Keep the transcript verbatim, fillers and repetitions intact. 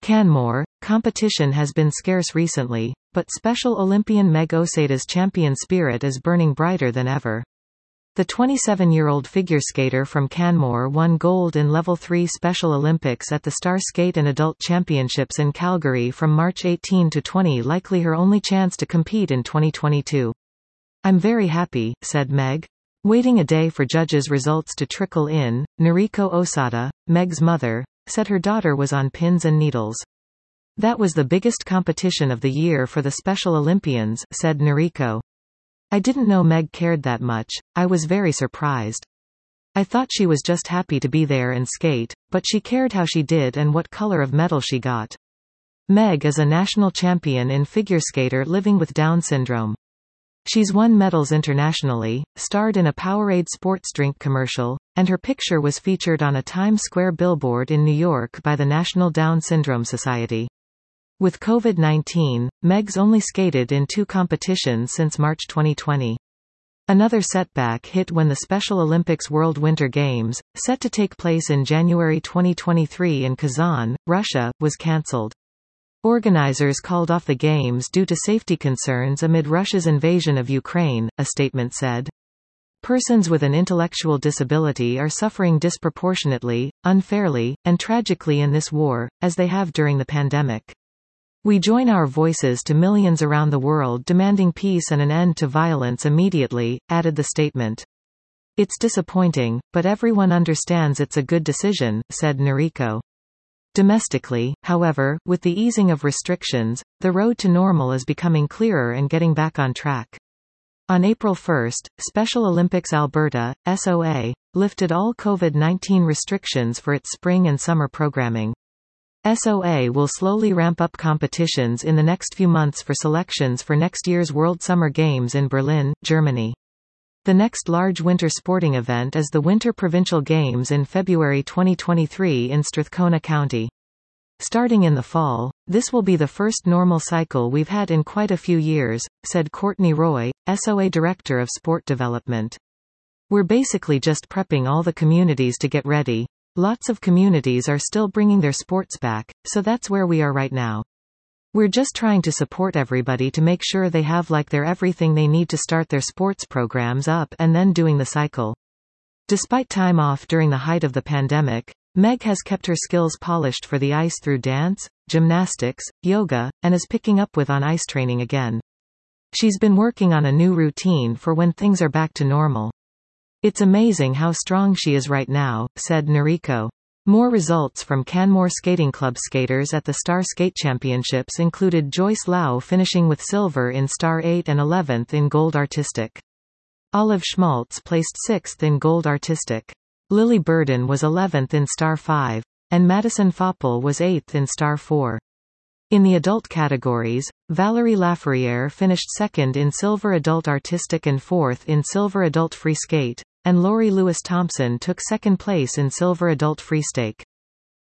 Canmore, competition has been scarce recently, but Special Olympian Meg Oseida's champion spirit is burning brighter than ever. The twenty-seven-year-old figure skater from Canmore won gold in Level three Special Olympics at the Star Skate and Adult Championships in Calgary from March eighteenth to twentieth, likely her only chance to compete in twenty twenty-two. "I'm very happy," said Meg. Waiting a day for judges' results to trickle in, Noriko Osada, Meg's mother, said her daughter was on pins and needles. "That was the biggest competition of the year for the Special Olympians," said Noriko. "I didn't know Meg cared that much. I was very surprised. I thought she was just happy to be there and skate, but she cared how she did and what color of medal she got." Meg is a national champion in figure skater living with Down syndrome. She's won medals internationally, starred in a Powerade sports drink commercial, and her picture was featured on a Times Square billboard in New York by the National Down Syndrome Society. With COVID nineteen, Meg's only skated in two competitions since March twenty twenty. Another setback hit when the Special Olympics World Winter Games, set to take place in January twenty twenty-three in Kazan, Russia, was cancelled. Organizers called off the Games due to safety concerns amid Russia's invasion of Ukraine, a statement said. "Persons with an intellectual disability are suffering disproportionately, unfairly, and tragically in this war, as they have during the pandemic. We join our voices to millions around the world demanding peace and an end to violence immediately," added the statement. "It's disappointing, but everyone understands it's a good decision," said Noriko. Domestically, however, with the easing of restrictions, the road to normal is becoming clearer and getting back on track. On April first, Special Olympics Alberta, S O A, lifted all COVID nineteen restrictions for its spring and summer programming. S O A will slowly ramp up competitions in the next few months for selections for next year's World Summer Games in Berlin, Germany. The next large winter sporting event is the Winter Provincial Games in February twenty twenty-three in Strathcona County. Starting in the fall, this will be the first normal cycle we've had in quite a few years, said Courtney Roy, S O A Director of Sport Development. "We're basically just prepping all the communities to get ready. Lots of communities are still bringing their sports back, so that's where we are right now. We're just trying to support everybody to make sure they have like their everything they need to start their sports programs up and then doing the cycle." Despite time off during the height of the pandemic, Meg has kept her skills polished for the ice through dance, gymnastics, yoga, and is picking up with on-ice training again. She's been working on a new routine for when things are back to normal. "It's amazing how strong she is right now," said Noriko. More results from Canmore Skating Club skaters at the Star Skate Championships included Joyce Lau finishing with silver in Star eight and eleventh in Gold Artistic. Olive Schmaltz placed sixth in Gold Artistic. Lily Burden was eleventh in Star five, and Madison Foppel was eighth in Star four. In the adult categories, Valerie Laferriere finished second in Silver Adult Artistic and fourth in Silver Adult Free Skate, and Lori Lewis Thompson took second place in Silver Adult Freestake.